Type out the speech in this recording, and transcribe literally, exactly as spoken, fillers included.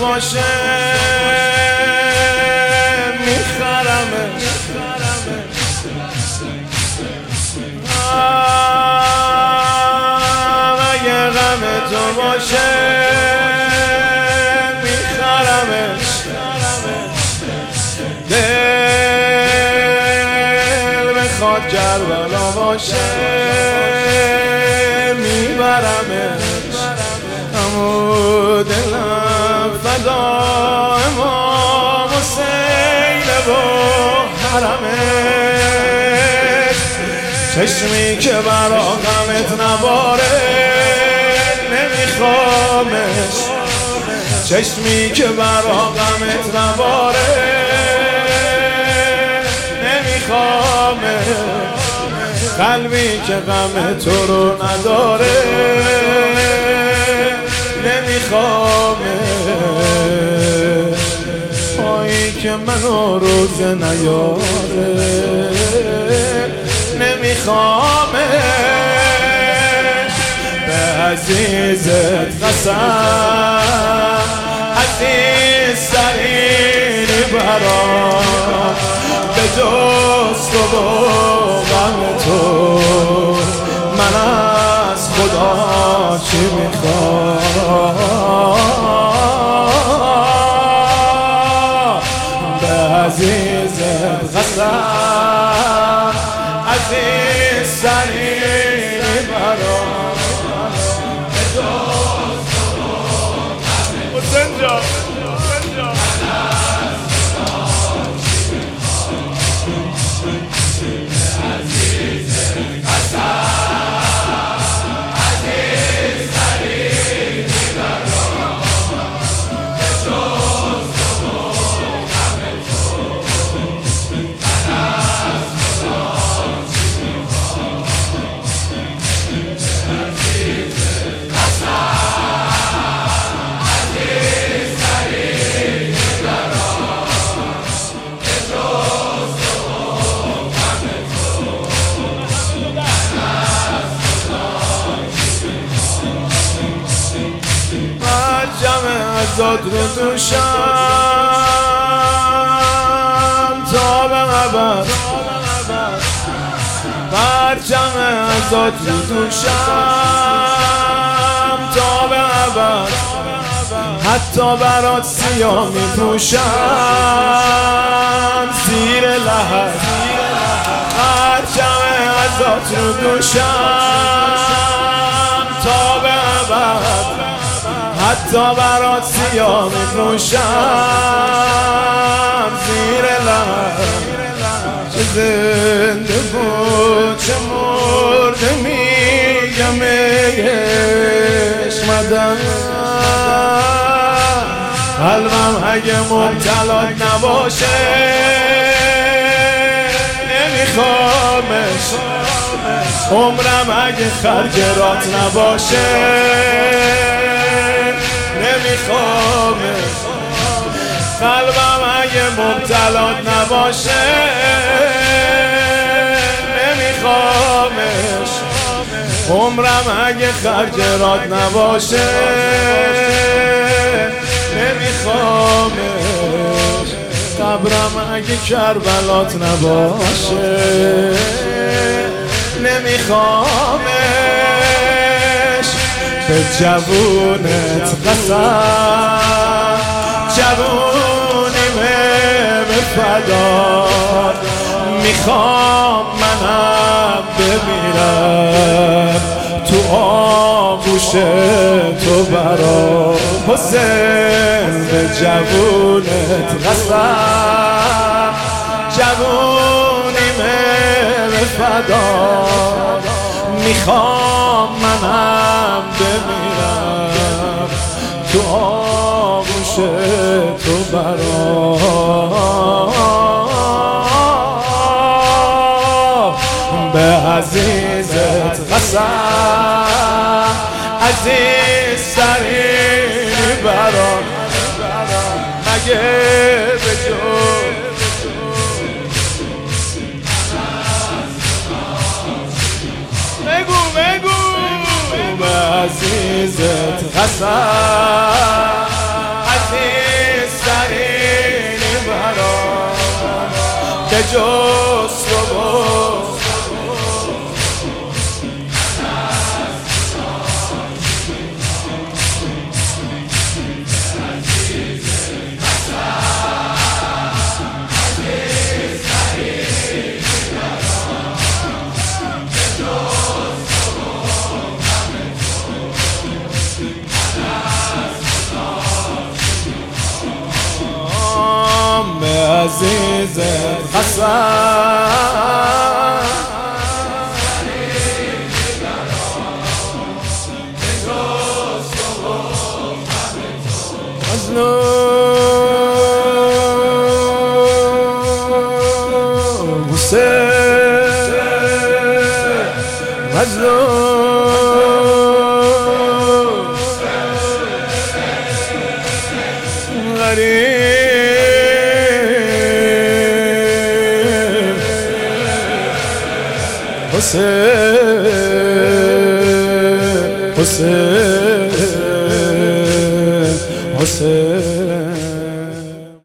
نباشه میخرمش اگه غم تو باشه میخرمش دل بخواد کربلا باشه میبرمش امو دلم فدا امام حسین و حرمش چشمی که برا غمت نباره نمیخوامش چشمی که برا غمت نباره نمیخوامش قلبی که غم تو رو نداره نمیخوامش پایی که منو روزه نیاره نمیخوامش به عزیزت قسم عزیز ترینی برام به جز تو و غم تو من از خدا چی میخوام به عزیزت قسم عزیز ترینی برام به جز تو حسین جان ازاد رو دوشم تا به ابد پرچم ازاد رو دوشم تا به ابد حتی برات سیاه می پوشم زیر لحد پرچم ازاد رو دوشم تا به ابد حتی برات سیاه می‌پوشم زیر لب چه زنده بود چه مرده میگم عشق مدن قلبم اگه مبتلات نباشه نمیخوامش عمرم اگه خرجرات نباشه نمیخوامش قلبم اگه مبتلات نباشه نمیخوامش عمرم اگه خرجرات نباشه نمیخوامش قبرم اگه کربلات نباشه نمیخوامش به جوونت قسم جوونیمه به فدات میخوام منم بمیرم تو آغوش تو برام حسین به جوونت قسم جوونیمه به فدات میخوام منم بمیرم تو آغوش تو برام به عزیزت قسم عزیز ترینی برام مگه به جز بگو بگو به عزیزت قسم عزیز جز تو عزیز حسن مظلوم حسین مظلوم غریب حسین حسین حسین